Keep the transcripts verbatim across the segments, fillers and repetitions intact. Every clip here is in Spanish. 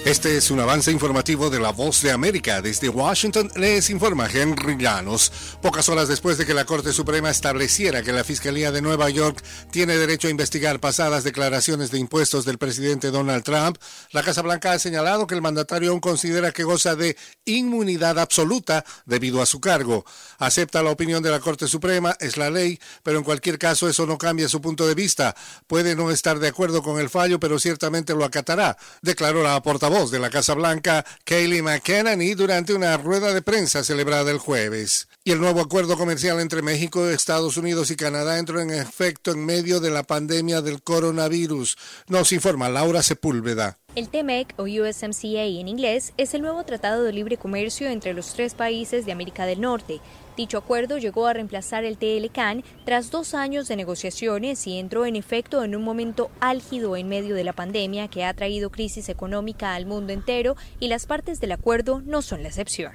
Este es un avance informativo de La Voz de América. Desde Washington les informa Henry Llanos. Pocas horas después de que la Corte Suprema estableciera que la Fiscalía de Nueva York tiene derecho a investigar pasadas declaraciones de impuestos del presidente Donald Trump, la Casa Blanca ha señalado que el mandatario aún considera que goza de inmunidad absoluta debido a su cargo. Acepta la opinión de la Corte Suprema, es la ley, pero en cualquier caso eso no cambia su punto de vista. Puede no estar de acuerdo con el fallo, pero ciertamente lo acatará, declaró la portavoz de la Casa Blanca, Kayleigh McEnany, durante una rueda de prensa celebrada el jueves. Y el nuevo acuerdo comercial entre México, Estados Unidos y Canadá entró en efecto en medio de la pandemia del coronavirus. Nos informa Laura Sepúlveda. El T M E C, o U S M C A en inglés, es el nuevo tratado de libre comercio entre los tres países de América del Norte. Dicho acuerdo llegó a reemplazar el T L C A N tras dos años de negociaciones y entró en efecto en un momento álgido en medio de la pandemia que ha traído crisis económica al mundo entero, y las partes del acuerdo no son la excepción.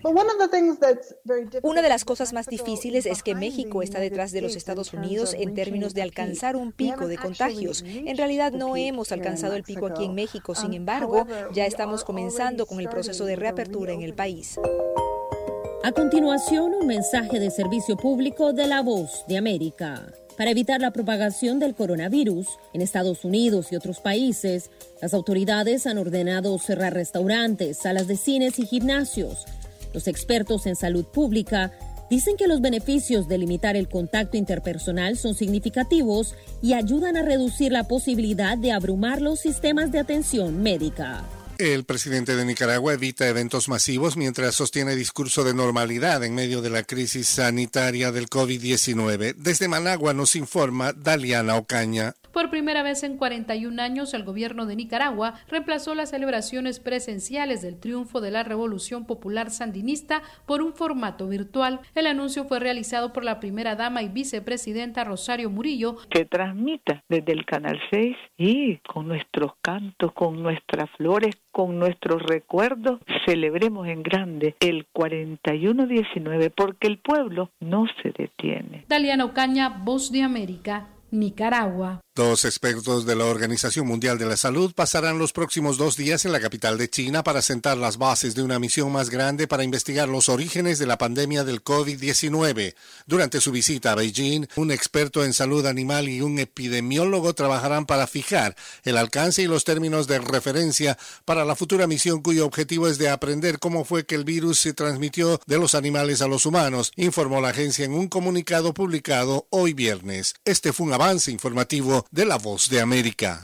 Una de las cosas más difíciles es que México está detrás de los Estados Unidos en términos de alcanzar un pico de contagios. En realidad no hemos alcanzado el pico aquí en México, sin embargo, ya estamos comenzando con el proceso de reapertura en el país. A continuación, un mensaje de servicio público de La Voz de América. Para evitar la propagación del coronavirus en Estados Unidos y otros países, las autoridades han ordenado cerrar restaurantes, salas de cines y gimnasios. Los expertos en salud pública dicen que los beneficios de limitar el contacto interpersonal son significativos y ayudan a reducir la posibilidad de abrumar los sistemas de atención médica. El presidente de Nicaragua evita eventos masivos mientras sostiene discurso de normalidad en medio de la crisis sanitaria del COVID diecinueve. Desde Managua nos informa Daliana Ocaña. Por primera vez en cuarenta y un años, el gobierno de Nicaragua reemplazó las celebraciones presenciales del triunfo de la Revolución Popular Sandinista por un formato virtual. El anuncio fue realizado por la primera dama y vicepresidenta Rosario Murillo, que transmita desde el Canal seis y con nuestros cantos, con nuestras flores, con nuestros recuerdos, celebremos en grande el cuarenta y uno diecinueve, porque el pueblo no se detiene. Daliana Ocaña, Voz de América, Nicaragua. Dos expertos de la Organización Mundial de la Salud pasarán los próximos dos días en la capital de China para sentar las bases de una misión más grande para investigar los orígenes de la pandemia del COVID diecinueve. Durante su visita a Beijing, un experto en salud animal y un epidemiólogo trabajarán para fijar el alcance y los términos de referencia para la futura misión, cuyo objetivo es de aprender cómo fue que el virus se transmitió de los animales a los humanos, informó la agencia en un comunicado publicado hoy viernes. Este fue un avance informativo de La Voz de América.